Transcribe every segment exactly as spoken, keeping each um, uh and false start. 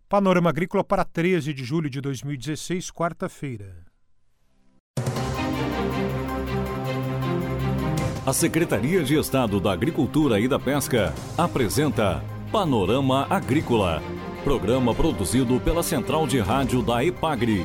Panorama Agrícola para treze de julho de dois mil e dezesseis, quarta-feira. A Secretaria de Estado da Agricultura e da Pesca apresenta Panorama Agrícola, programa produzido pela Central de Rádio da EPAGRE.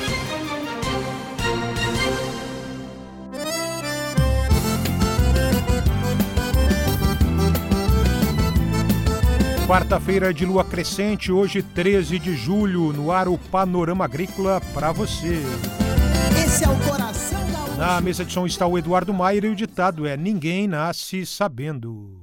Quarta-feira de lua crescente, hoje treze de julho, no ar o Panorama Agrícola para você. Esse é o coração da... Na mesa de som está o Eduardo Maier e o ditado é: ninguém nasce sabendo.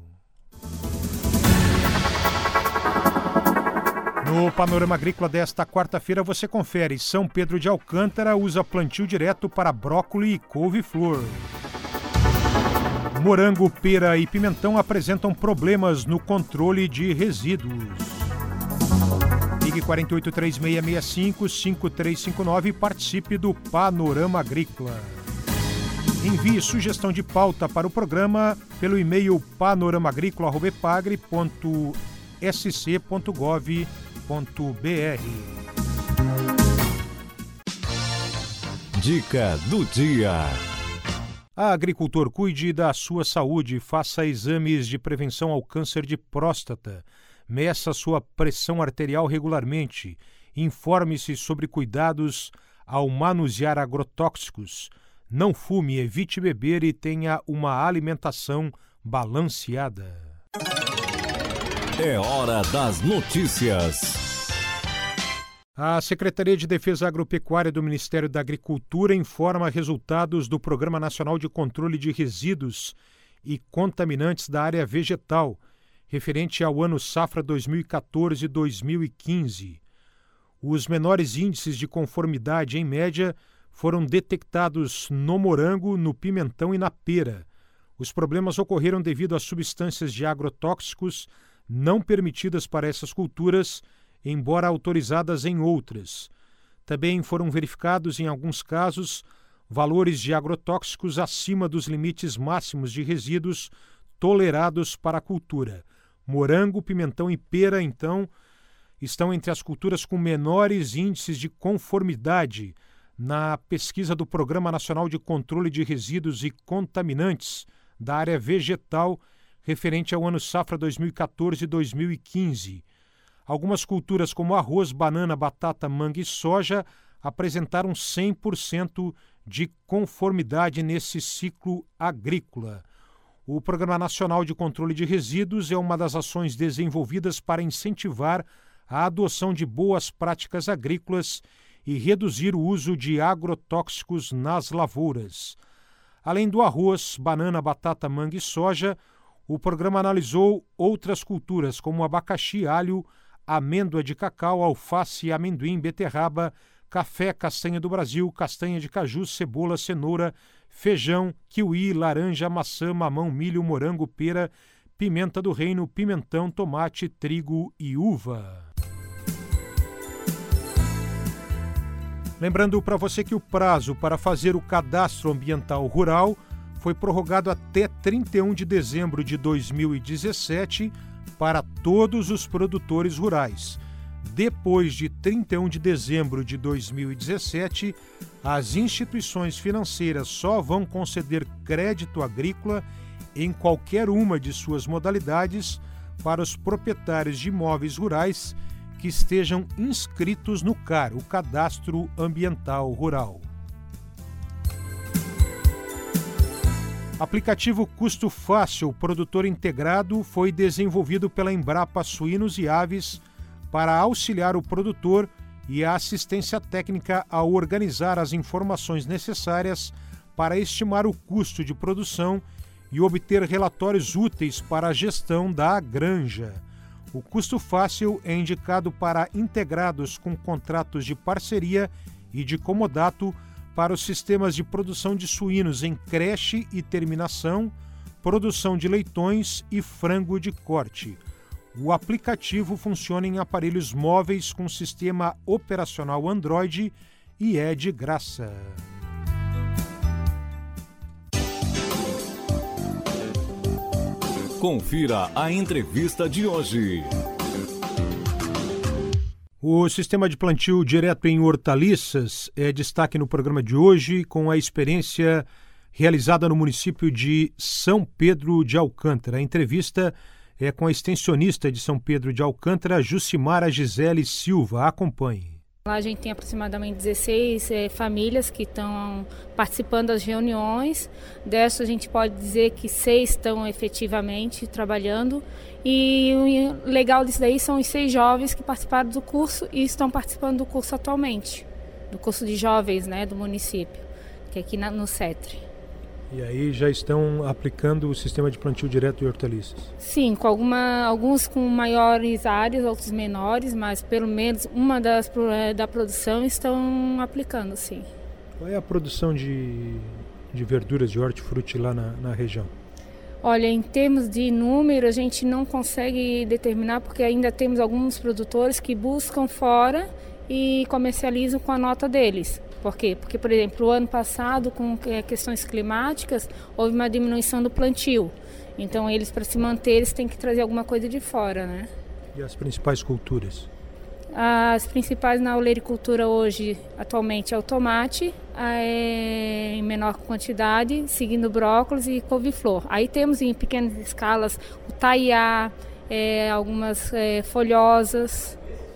No Panorama Agrícola desta quarta-feira você confere: São Pedro de Alcântara usa plantio direto para brócolis e couve-flor. Morango, pera e pimentão apresentam problemas no controle de resíduos. Ligue quatro oito três seis seis cinco, cinco três cinco nove e participe do Panorama Agrícola. Envie sugestão de pauta para o programa pelo e-mail panoramaagricola arroba epagre ponto s c ponto gov ponto b r. Dica do dia. Agricultor, cuide da sua saúde, faça exames de prevenção ao câncer de próstata, meça sua pressão arterial regularmente, informe-se sobre cuidados ao manusear agrotóxicos, não fume, evite beber e tenha uma alimentação balanceada. É hora das notícias. A Secretaria de Defesa Agropecuária do Ministério da Agricultura informa resultados do Programa Nacional de Controle de Resíduos e Contaminantes da Área Vegetal, referente ao ano safra dois mil e quatorze a dois mil e quinze. Os menores índices de conformidade, em média, foram detectados no morango, no pimentão e na pera. Os problemas ocorreram devido a substâncias de agrotóxicos não permitidas para essas culturas, embora autorizadas em outras. Também foram verificados, em alguns casos, valores de agrotóxicos acima dos limites máximos de resíduos tolerados para a cultura. Morango, pimentão e pera, então, estão entre as culturas com menores índices de conformidade na pesquisa do Programa Nacional de Controle de Resíduos e Contaminantes da Área Vegetal, referente ao ano safra dois mil e quatorze a dois mil e quinze. Algumas culturas como arroz, banana, batata, manga e soja apresentaram cem por cento de conformidade nesse ciclo agrícola. O Programa Nacional de Controle de Resíduos é uma das ações desenvolvidas para incentivar a adoção de boas práticas agrícolas e reduzir o uso de agrotóxicos nas lavouras. Além do arroz, banana, batata, manga e soja, o programa analisou outras culturas como abacaxi, alho, amêndoa de cacau, alface, amendoim, beterraba, café, castanha do Brasil, castanha de caju, cebola, cenoura, feijão, kiwi, laranja, maçã, mamão, milho, morango, pera, pimenta do reino, pimentão, tomate, trigo e uva. Lembrando para você que o prazo para fazer o cadastro ambiental rural foi prorrogado até trinta e um de dezembro de dois mil e dezessete para todos os produtores rurais. Depois de trinta e um de dezembro de dois mil e dezessete, as instituições financeiras só vão conceder crédito agrícola em qualquer uma de suas modalidades para os proprietários de imóveis rurais que estejam inscritos no C A R, o Cadastro Ambiental Rural. Aplicativo Custo Fácil Produtor Integrado foi desenvolvido pela Embrapa Suínos e Aves para auxiliar o produtor e a assistência técnica a organizar as informações necessárias para estimar o custo de produção e obter relatórios úteis para a gestão da granja. O Custo Fácil é indicado para integrados com contratos de parceria e de comodato para os sistemas de produção de suínos em creche e terminação, produção de leitões e frango de corte. O aplicativo funciona em aparelhos móveis com sistema operacional Android e é de graça. Confira a entrevista de hoje. O sistema de plantio direto em hortaliças é destaque no programa de hoje, com a experiência realizada no município de São Pedro de Alcântara. A entrevista é com a extensionista de São Pedro de Alcântara, Jucimara Gisele Silva. Acompanhe. Lá a gente tem aproximadamente dezesseis é, famílias que estão participando das reuniões. Dessas a gente pode dizer que seis estão efetivamente trabalhando. E o legal disso daí são os seis jovens que participaram do curso e estão participando do curso atualmente. Do curso de jovens, né, do município, que é aqui na, no CETRE. E aí já estão aplicando o sistema de plantio direto de hortaliças? Sim, com alguma, alguns com maiores áreas, outros menores, mas pelo menos uma das da produção estão aplicando, sim. Qual é a produção de, de verduras, de hortifruti lá na, na região? Olha, em termos de número, a gente não consegue determinar porque ainda temos alguns produtores que buscam fora e comercializam com a nota deles. Por quê? Porque, por exemplo, o ano passado, com questões climáticas, houve uma diminuição do plantio. Então, eles, para se manter, eles têm que trazer alguma coisa de fora, né? E as principais culturas? As principais na olericultura hoje, atualmente, é o tomate, é, em menor quantidade, seguindo brócolis e couve-flor. Aí temos em pequenas escalas o taiá, é, algumas é, folhosas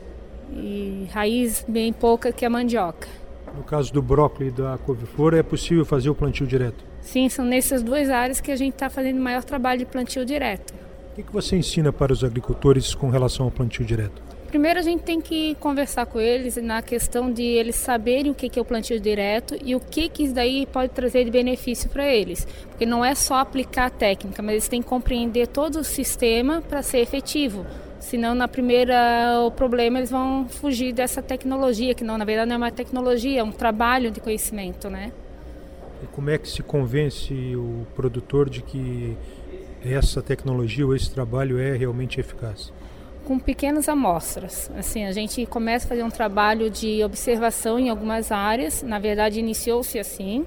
e raiz bem pouca, que é a mandioca. No caso do brócolis e da couve-flor, é possível fazer o plantio direto? Sim, são nessas duas áreas que a gente está fazendo o maior trabalho de plantio direto. O que, que você ensina para os agricultores com relação ao plantio direto? Primeiro a gente tem que conversar com eles na questão de eles saberem o que, que é o plantio direto e o que, que isso daí pode trazer de benefício para eles. Porque não é só aplicar a técnica, mas eles têm que compreender todo o sistema para ser efetivo. Senão, na primeira, o problema, eles vão fugir dessa tecnologia, que não, na verdade não é uma tecnologia, é um trabalho de conhecimento, né? E como é que se convence o produtor de que essa tecnologia ou esse trabalho é realmente eficaz? Com pequenas amostras. Assim, a gente começa a fazer um trabalho de observação em algumas áreas, na verdade iniciou-se assim.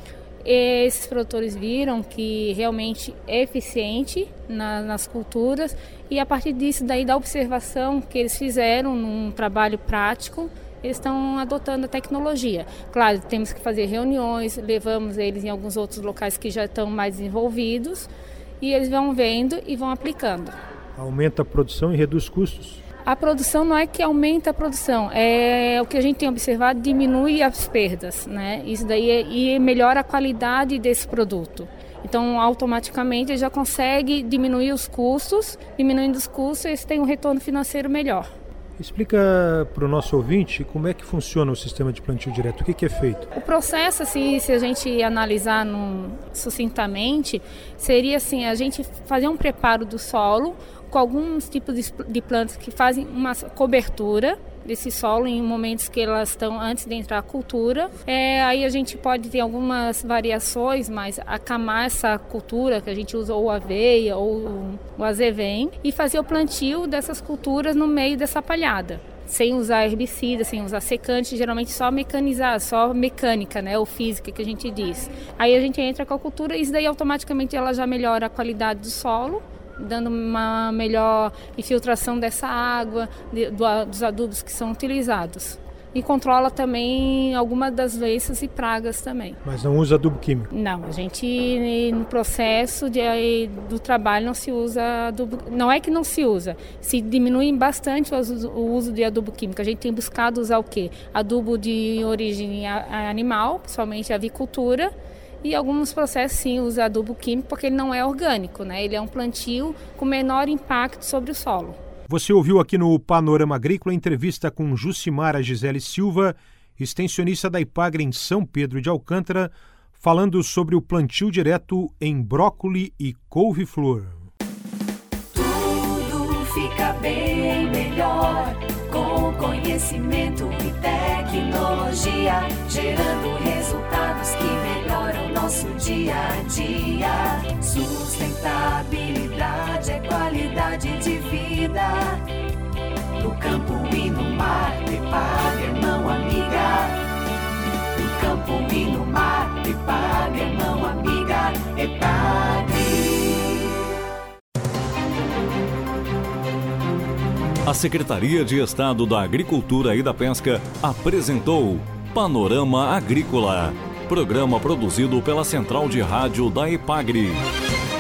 Esses produtores viram que realmente é eficiente na, nas culturas e a partir disso, daí da observação que eles fizeram num trabalho prático, eles estão adotando a tecnologia. Claro, temos que fazer reuniões, levamos eles em alguns outros locais que já estão mais desenvolvidos e eles vão vendo e vão aplicando. Aumenta a produção e reduz custos? A produção não é que aumenta a produção, é o que a gente tem observado, diminui as perdas, né? Isso daí é, e melhora a qualidade desse produto. Então, automaticamente, ele já consegue diminuir os custos, diminuindo os custos, eles têm um retorno financeiro melhor. Explica para o nosso ouvinte como é que funciona o sistema de plantio direto, o que, que é feito? O processo, assim, se a gente analisar no, sucintamente, seria assim, a gente fazer um preparo do solo, com alguns tipos de, de plantas que fazem uma cobertura desse solo em momentos que elas estão antes de entrar a cultura. É, aí a gente pode ter algumas variações, mas acamar essa cultura que a gente usa ou aveia ou o azevém e fazer o plantio dessas culturas no meio dessa palhada. Sem usar herbicida, sem usar secante, geralmente só mecanizar, só mecânica, né, ou física que a gente diz. Aí a gente entra com a cultura e isso daí automaticamente ela já melhora a qualidade do solo, dando uma melhor infiltração dessa água, de, do, dos adubos que são utilizados. E controla também algumas das doenças e pragas também. Mas não usa adubo químico? Não, a gente no processo de, do trabalho não se usa adubo, não é que não se usa, se diminui bastante o uso, o uso de adubo químico. A gente tem buscado usar o quê? Adubo de origem animal, principalmente a avicultura, e alguns processos sim usam adubo químico porque ele não é orgânico, né? Ele é um plantio com menor impacto sobre o solo. Você ouviu aqui no Panorama Agrícola a entrevista com Jucimara Gisele Silva, extensionista da Ipagre em São Pedro de Alcântara, falando sobre o plantio direto em brócoli e couve-flor. Tudo fica bem melhor com conhecimento e tecnologia, gerando resultados que melhoram nosso dia a dia. Sustentabilidade é qualidade de vida. No campo e no mar, Ipagre é mão amiga. No campo e no mar, Ipagre é mão amiga. Ipagre. A Secretaria de Estado da Agricultura e da Pesca apresentou Panorama Agrícola, programa produzido pela Central de Rádio da EPAGRE.